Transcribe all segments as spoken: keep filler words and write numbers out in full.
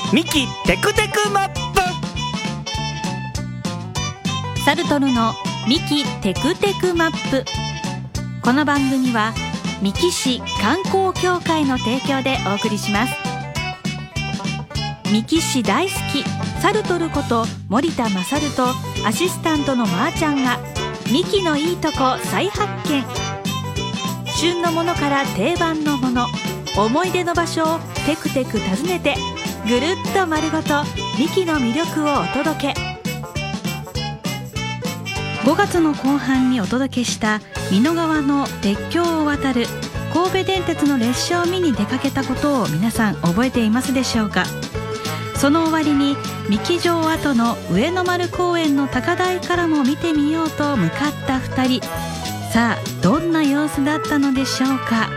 ミキテクテクマップ。 サルトルのミキテクテクマップ。この番組は三木市観光協会の提供でお送りします。三木市大好きサルトルこと森田勝とアシスタントのまーちゃんがミキのいいとこ再発見。旬のものから定番のもの、思い出の場所をテクテク訪ねてぐるっと丸ごとミキの魅力をお届け。ごがつの後半にお届けした美濃川の鉄橋を渡る神戸電鉄の列車を見に出かけたことを皆さん覚えていますでしょうか。その終わりに三木城跡の上野丸公園の高台からも見てみようと向かったふたり。さあどんな様子だったのでしょうか。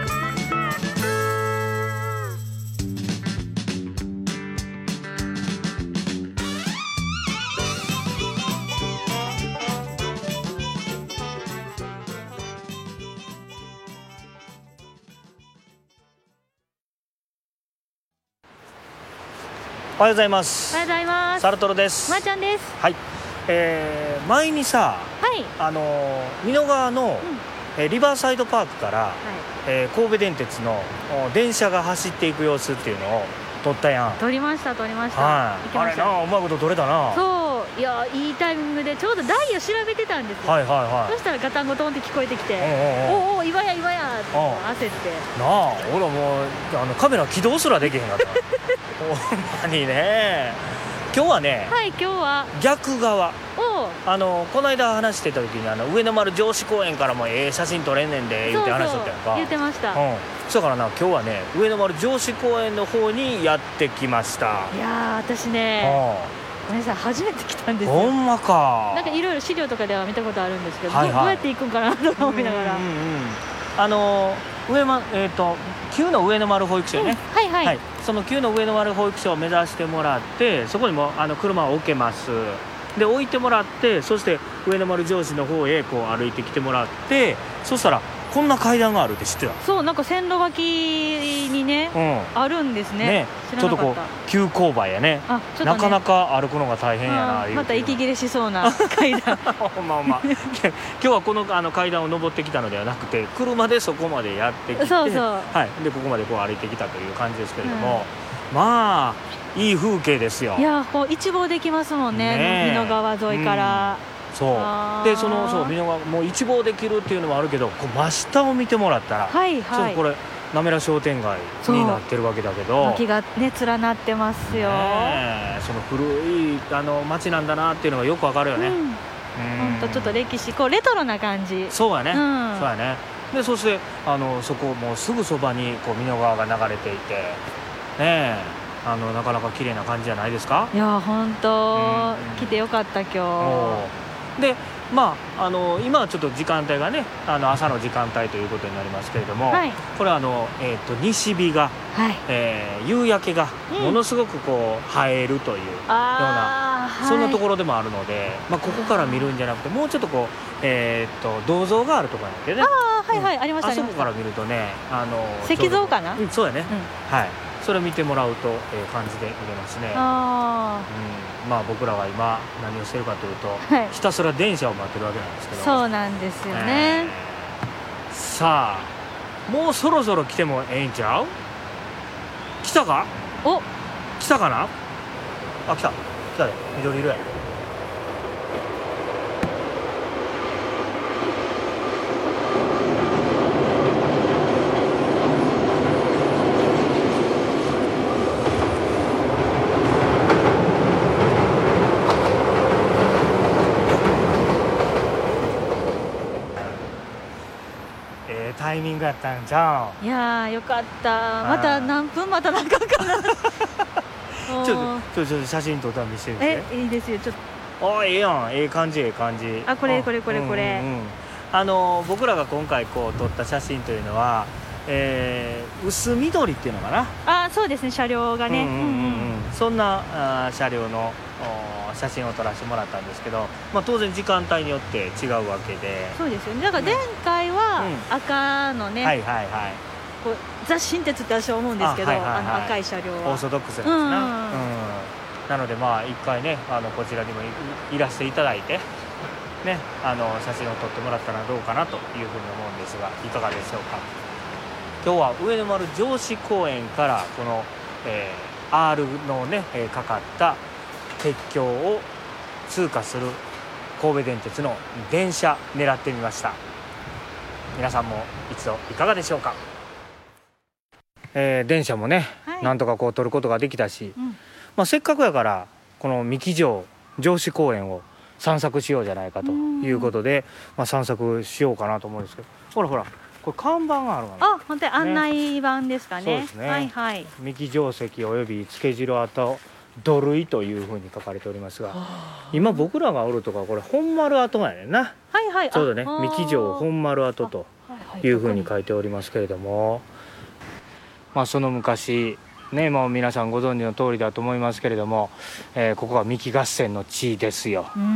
おはようございます。 おはようございます。 サルトルです。 まーちゃんです。 はい、えー、前にさ、 はい、 あの美濃川の、うんえー、リバーサイドパークから、はいえー、神戸電鉄の電車が走っていく様子っていうのを撮ったやん。 撮りました撮りました、 はい、 行きました。 あれな、うまいこと撮れたな。 そういやいいタイミングでちょうど台を調べてたんですよ。 はいはいはい。 そしたらガタンゴトンって聞こえてきて、 おうおうおう、 おお今や今やって焦ってなあ、俺はもうあのカメラ起動すらできへんかったほんまにね。今日はね、 はい、今日は逆側。 おあのこの間話してた時にあの上野丸城址公園からもええ写真撮れんねんで言って話しとったやんか。 そうそう言ってました、 うん、そうからな、今日はね上野丸城址公園の方にやってきました。 いやー私ね、ごめんなさい初めて来たんですよ。 ほんまか。 なんかいろいろ資料とかでは見たことあるんですけど、 はいはい、 ど, どうやって行くんかなとか思いながら、 うんうんうん、あの上まえっ、ー、と旧の上野丸保育所ね、 うん、はいはい、はい、 その旧の上野丸保育所を目指してもらって、そこにもあの車を置けます。で置いてもらって、そして上野丸城址の方へこう歩いてきてもらって、そしたらこんな階段があるって知ってた？ そう、なんか線路脇にね、うん、あるんですね。ね、知らなかった。ちょっとこう急勾配やね。あ、ちょっとね、なかなか歩くのが大変やな。 また息切れしそうな階段ほんまほんま今日はこの、あの階段を登ってきたのではなくて、車でそこまでやってきて、 そうそう、 はい、でここまでこう歩いてきたという感じですけれども、うん、まあいい風景ですよ。 いや、こう一望できますもんね、美濃川沿いから、 うん、そうで、そのそう美濃川もう一望できるっていうのもあるけど、こう真下を見てもらったら、はいはい、そうこれ滑良商店街になってるわけだけど、 軒がね連なってますよ、 ね、その古いあの街なんだなっていうのがよくわかるよね。うん、 ほんとちょっと歴史、こうレトロな感じ。 そうやね、 うん、 そうやね。でそしてあのそこもうすぐそばにこう美濃川が流れていてねえ、あのなかなか綺麗な感じじゃないですか。 いや本当、うん、来てよかった今日で。まあ、あの今はちょっと時間帯がね、あの朝の時間帯ということになりますけれども、はい、これはあの、えー、と西日が、はいえー、夕焼けがものすごくこう映えるというような、うん、そんなところでもあるので、まあ、ここから見るんじゃなくて、もうちょっとこう、えー、と銅像があるところなんだよね。 ああはいはい、うん、ありました。 あそこから見るとね、あの石像かな、 うん、そうやね、うん、はい、それを見てもらうと、えー、感じで見れますね。 あ、 うん、まあ僕らは今何をしてるかというと、はい、ひたすら電車を待ってるわけなんですけど。 そうなんですよね、えー、さあもうそろそろ来てもええんちゃう？来たか？ お、 来たかな？あ、来た来たで、緑色や。タイミングやったんじゃん。 いやーよかった。また何分待たなあかんかなちょっとちょっと写真撮ったら見せてみて。 え、いいですよ。ちょっとあ、ええやん、ええ感じ、ええ感じ。 あ、これこれこれこれ、うんうんうん、 あの僕らが今回こう撮った写真というのは、えー、薄緑っていうのかな。 あ、そうですね、車両がね、うんうんうんうん、 そんなあ車両の写真を撮らせてもらったんですけど、まあ、当然時間帯によって違うわけで。 そうですよね。だから前回は赤のね、 うん、はいはいはい、 こうザ・新鉄って私は思うんですけど、あ、はいはいはい、あの赤い車両はオーソドックスなんですな、うんうん、なのでまあ一回ねあのこちらにもいらしていただいてね、あの写真を撮ってもらったらどうかなというふうに思うんですが、いかがでしょうか。今日は上野丸城址公園からこの、えー、R のね、えー、かかった鉄橋を通過する神戸電鉄の電車狙ってみました。皆さんも一度いかがでしょうか。えー、電車もね、はい、なんとかこう撮ることができたし、うん、まあ、せっかくやからこの三木城城址公園を散策しようじゃないかということで、まあ、散策しようかなと思うんですけど、ほらほらこれ看板があるわね。 あ、本当に案内板ですかね。 そうですね、 はいはい、 三木城跡およびつけ汁跡土塁というふうに書かれておりますが、今僕らがおるとかこれ本丸跡やねんな。 はいはい、 ちょうどね三木城本丸跡というふうに書いておりますけれども、まあ、その昔ね、もう皆さんご存知の通りだと思いますけれども、えー、ここは三木合戦の地ですよ。うん、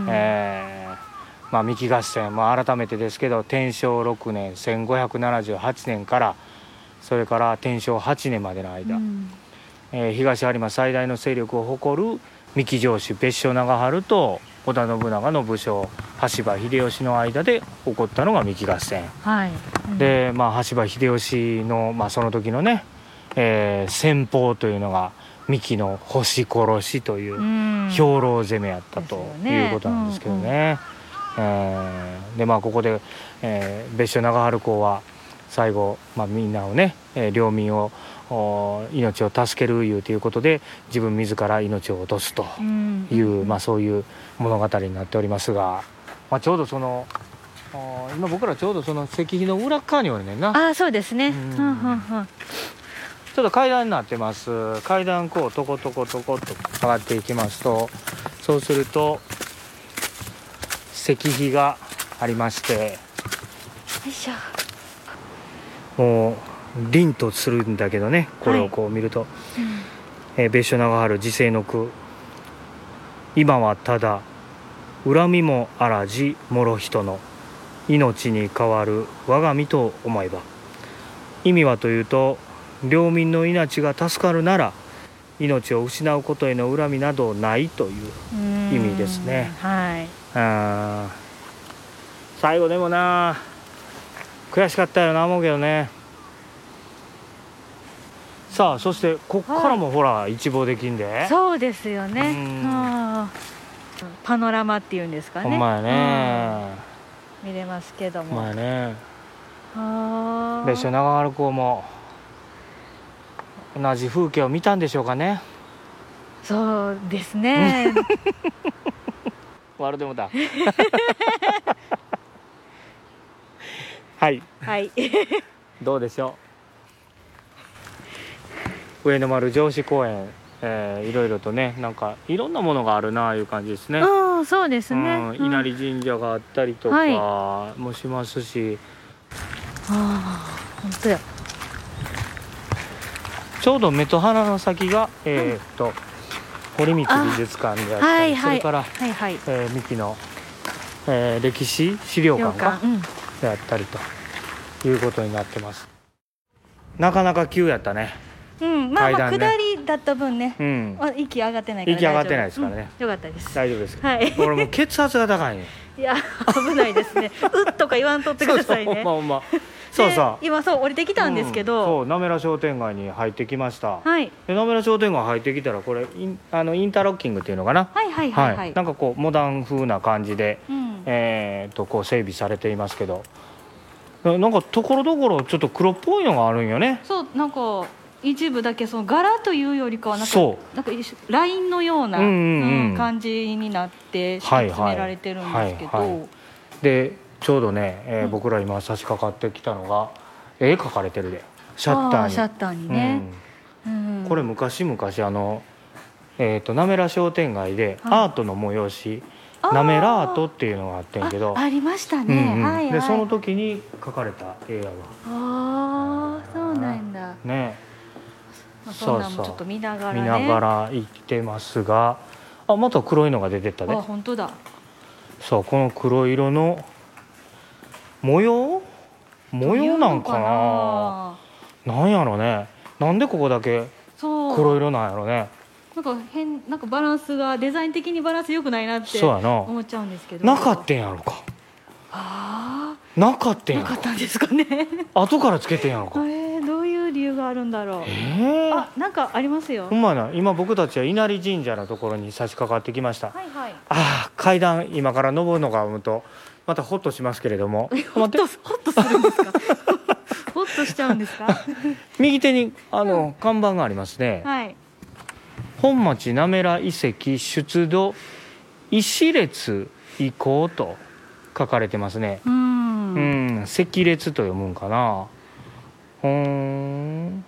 えーまあ、三木合戦、まあ、改めてですけど天正ろくねんせんごひゃくななじゅうはちねんからそれから天正はちねんまでの間、うん、えー、東有馬最大の勢力を誇る三木城主別所長春と織田信長の武将羽柴秀吉の間で起こったのが三木合戦、はい、うん、で、まあ、羽柴秀吉の、まあ、その時のねえー、戦法というのが三木の星殺しという兵糧攻めやったということなんですけどね。えー、でまあここで、えー、別所長春公は最後、まあ、みんなをね、えー、領民を命を助けるいうということで自分自ら命を落とすという、まあ、そういう物語になっておりますが、まあ、ちょうどその今僕らちょうどその石碑の裏側におるねんな。 ああ、そうですね。うんうんうん、 ちょっと階段になってます。階段こうトコトコトコと上がっていきますと、そうすると石碑がありまして、よいしょ、もう凛とするんだけどね、これをこう見ると、はい、うん、えー、別所長春時世の句、今はただ恨みもあらじ諸人の命に代わる我が身と思えば。意味はというと、領民の命が助かるなら命を失うことへの恨みなどないという意味ですね。はい、あ、最後でもな悔しかったよな思うけどね。さあそしてこっからもほら、はい、一望できんで。 そうですよね。あ、パノラマっていうんですかね。 ほんまやね、 見れますけども。 ほんまやね。別所長春公も同じ風景を見たんでしょうかね。 そうですね。 悪でもだ。はい、はい、どうでしょう。上野丸城址公園、えー、いろいろとね、なんかいろんなものがあるなあいう感じですね。 ああ、そうですね、 うん、稲荷神社があったりとかもしますし、はい、 ああ、本当や。 ちょうど目と鼻の先が、えー、っと堀光美術館であったり、はいはい、それから、はいはい、えー、三木の、えー、歴史資料館が、うん、であったりということになってます。なかなか急やったね。 うん、まあ、まあ、ね、下りだった分ね、うん、息上がってないから息上がってないですからね、 うん、よかったです。 大丈夫ですか、はい、俺もう血圧が高いね。 いや危ないですね。うっとか言わんとってくださいね。 そうそう、まあまあ、そうそう、 今そう降りてきたんですけど、うん、 そう滑良商店街に入ってきました、 はい、 で滑良商店街入ってきたらこれインあのインターロッキングっていうのかな、 はいはいはい、はいはい、 なんかこうモダン風な感じで、うん、えー、とこう整備されていますけど、なんかところどころちょっと黒っぽいのがあるんよね。 そう、なんか一部だけその柄というよりかはなんかなんかラインのような、うんうんうん、感じになって敷き詰められてるんですけど、はいはいはい、 でちょうどね、えー、僕ら今差し掛かってきたのが絵描かれてるで、シャッターに。 シャッターにね、 うんうん、これ昔々あの、えー、と滑良商店街でアートの催し、なめらアートっていうのがあってんけど、 あ, ありましたね、うんうん、はいはい、 でその時に描かれた絵やわ。 ああ、そうなんだね。 そんなんもちょっと見ながらね、 見ながら行ってますが、あ、また黒いのが出てったね。 あ、本当だ。 そう、この黒色の模様模様なんかな。 なんやろね、なんでここだけ黒色なんやろね。 なんか変、なんかバランスがデザイン的にバランス良くないなって思っちゃうんですけど。 なかったんやろか。 ああ、 なかったんやろか。 なかったんですかね。 後からつけてんやろか。 えー、どういう理由があるんだろう。 えー、 あ、なんかありますよ。 ほんまやな。今僕たちは稲荷神社のところに差し掛かってきました。 はいはい。 ああ、階段今から登るのが思うとまたホッとしますけれども。 ホッとホッとするんですか。ホッとしちゃうんですか。 右手にあの、うん、看板がありますね。 はい。 本町滑良遺跡出土石列遺構と書かれてますね。うん、うん、石列と読むんかな。ほーん。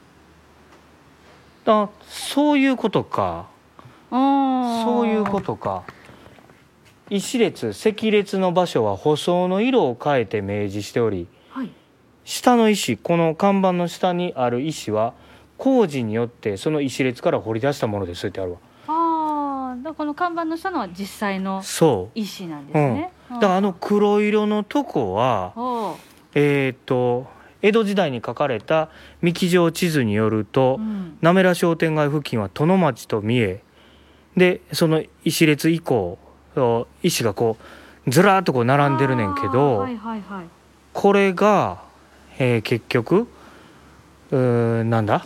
あ、そういうことか。そういうことか。石列、石列の場所は舗装の色を変えて明示しており、はい、下の石、この看板の下にある石は工事によってその石列から掘り出したものですってあるわ。 ああ、だからこの看板の下のは実際の石なんですね。 うん、だからあの黒色のとこはえっと江戸時代に書かれた三木城地図によると、うん、滑良商店街付近は殿町と三重で、その石列以降石がこうずらーっとこう並んでるねんけど、はいはいはい、これが、えー、結局うーなんだ、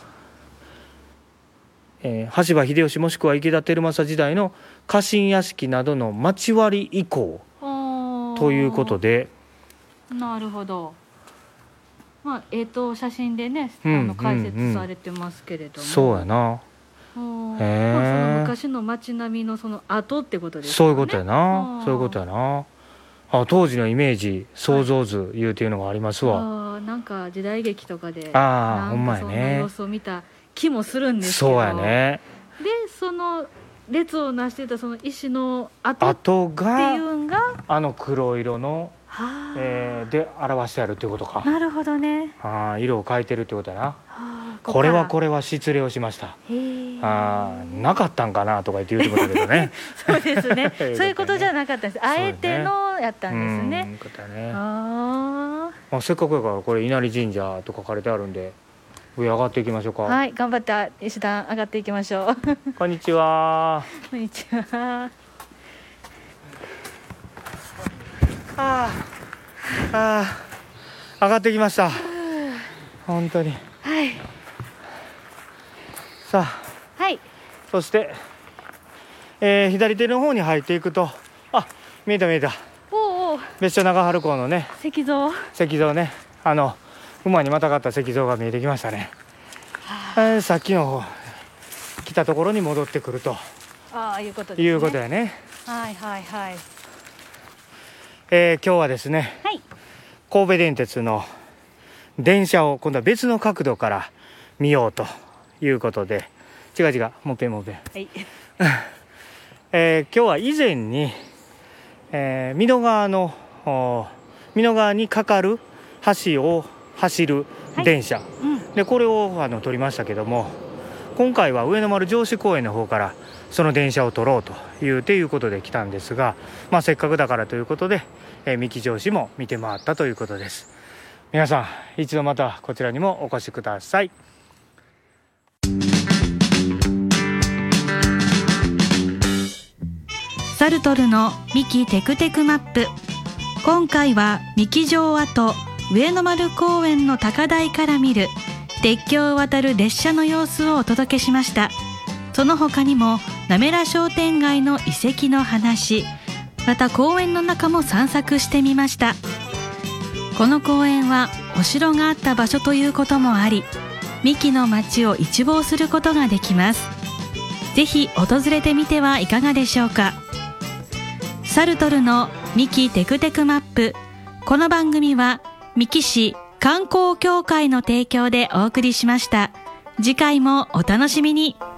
えー、羽柴秀吉もしくは池田輝政時代の家臣屋敷などの町割以降ということで。 なるほど。まあえーと写真でね、あの解説されてますけれども、うんうんうん、 そうやな。 へー、まあ、その昔の街並みのその後ってことですかね。 そういうことやな。そういうことやな。あ、当時のイメージ想像図いうっていうのがありますわ。 はい、あ、なんか時代劇とかであほんまやね、 そんな様子を見た気もするんですけど。 そうやね。 でその列をなしていたその石の跡っていうのがあの黒色の、えー、で表してあるっていうことか。 なるほどね。 あ、色を変えてるってことやな。これはこれは失礼をしました。あ、なかったんかなとか言って言うてことだけどね。 そうですね。そういうことじゃなかったです。あえてのやったんですね。 うん、ことね。ああ、せっかくやからこれ稲荷神社と書かれてあるんで上上がっていきましょうか。 はい、頑張って石段上がっていきましょう。 こんにちは。 こんにちは。 ああ、ああ、上がってきました。本当に。 はい。 さあ、 はい、 そして、えー、左手の方に入っていくと、あ、見えた見えた。 おうおう、 別所長春港のね、 石像石像ね、あの馬にまたがった石像が見えてきましたね。えー、さっきの来たところに戻ってくると、 ああいうことですね。 いうことやね。 はいはいはい。 えー、今日はですね、 はい、 神戸電鉄の電車を今度は別の角度から見ようということで、違う違う、もうぺんもうぺん、はい。えー、今日は以前に、えー、美濃川の美濃川に架かる橋を走る電車、はい、うん、でこれをあの撮りましたけども、今回は上野丸城址公園の方からその電車を撮ろうというていうことで来たんですが、まあ、せっかくだからということで、えー、三木城址も見て回ったということです。皆さん一度またこちらにもお越しください。 サルトルの三木テクテクマップ。今回は三木城跡上野丸公園の高台から見る鉄橋を渡る列車の様子をお届けしました。その他にも滑良商店街の遺跡の話、また公園の中も散策してみました。この公園はお城があった場所ということもあり、三木の街を一望することができます。ぜひ訪れてみてはいかがでしょうか。サルトルの三木テクテクマップ。この番組は三木市観光協会の提供でお送りしました。次回もお楽しみに。